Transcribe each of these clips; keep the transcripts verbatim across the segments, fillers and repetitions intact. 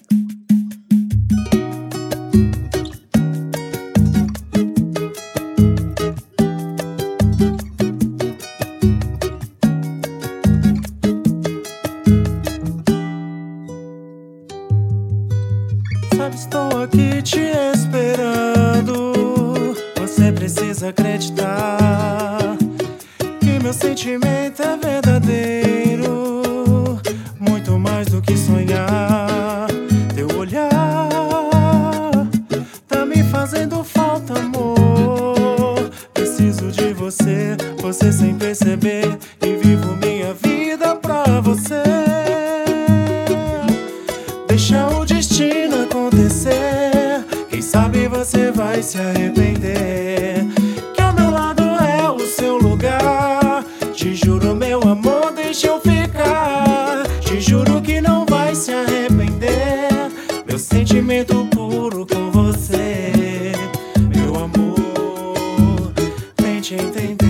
Sabe, estou aqui te esperando. Você precisa acreditar que meu sentimento é verdadeiro, muito mais do que sonhar. Teu olhar tá me fazendo falta, amor. Preciso de você, você sem perceber, e vivo minha vida pra você. Deixa o destino acontecer, quem sabe você vai se arrepender. Que ao meu lado é o seu lugar. Te juro, meu amor, deixa eu ficar. Te juro que não vai se arrepender. Meu sentimento puro com você, meu amor, tente entender.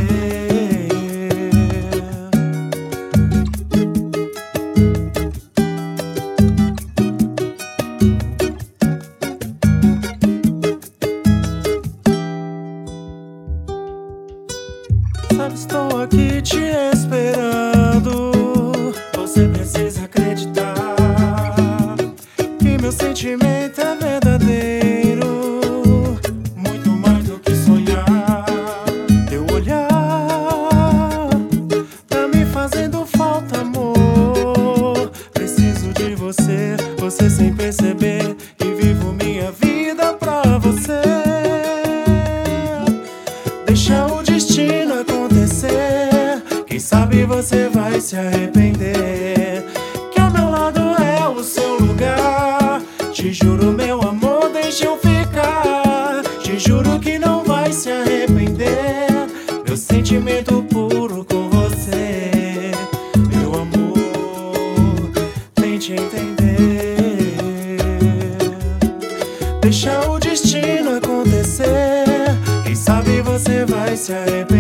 Sabe, estou aqui te esperando. Você precisa acreditar que meu sentimento é verdadeiro, muito mais do que sonhar. Teu olhar tá me fazendo falta, amor. Preciso de você, você sem perceber, e vivo minha vida pra você. Deixa o destino acontecer, quem sabe você vai se arrepender. Que ao meu lado é o seu lugar. Te juro, meu amor, deixa eu ficar. Te juro que não vai se arrepender. Meu sentimento puro com você, meu amor, tente entender. Deixa o destino acontecer, quem sabe você vai se arrepender.